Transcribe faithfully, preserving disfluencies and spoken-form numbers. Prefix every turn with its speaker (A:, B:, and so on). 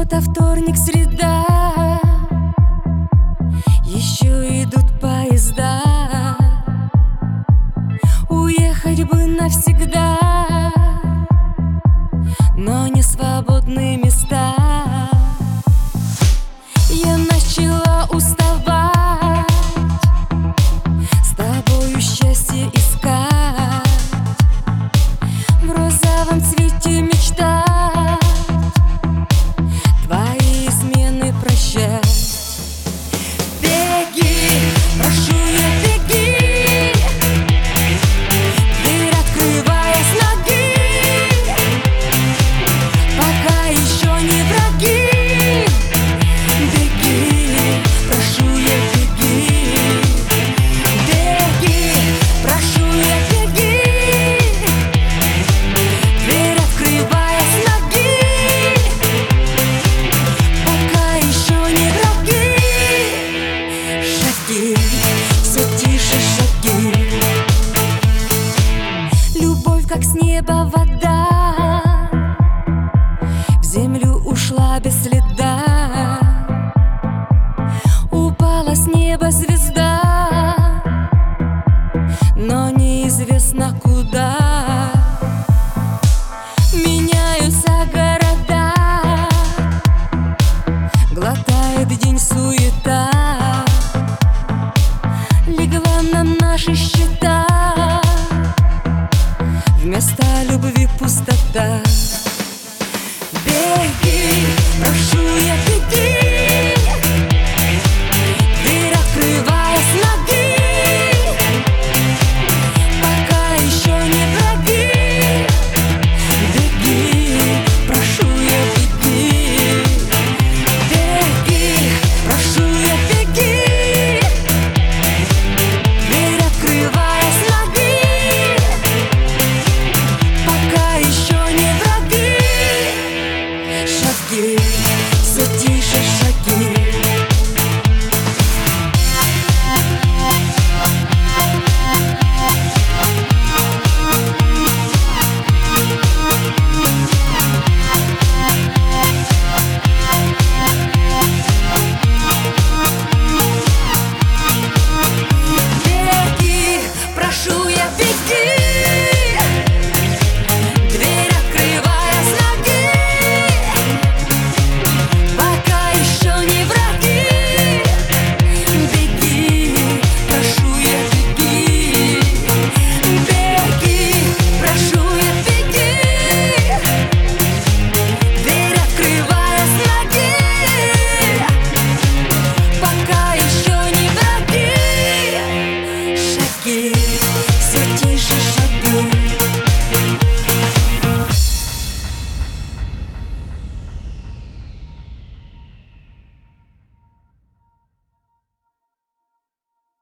A: Суббота, вторник, среда, еще идут поезда. Уехать бы навсегда, но не свободные места. Я начала уставать, с тобою счастье искать, в розовом цвете мечтать, твои измены прощать. Беги, прошу я, беги, дверь открывая с ноги, пока еще не враги. Беги, прошу я, беги, беги, прошу я, беги, дверь открывая с ноги, пока еще не враги. Шаги, все тише шаги, любовь как с неба вода, в землю ушла без следа. Упала с неба звезда, но неизвестно куда. Меняются города, глотает день суета, легла на наши счета, вместо любви пустота.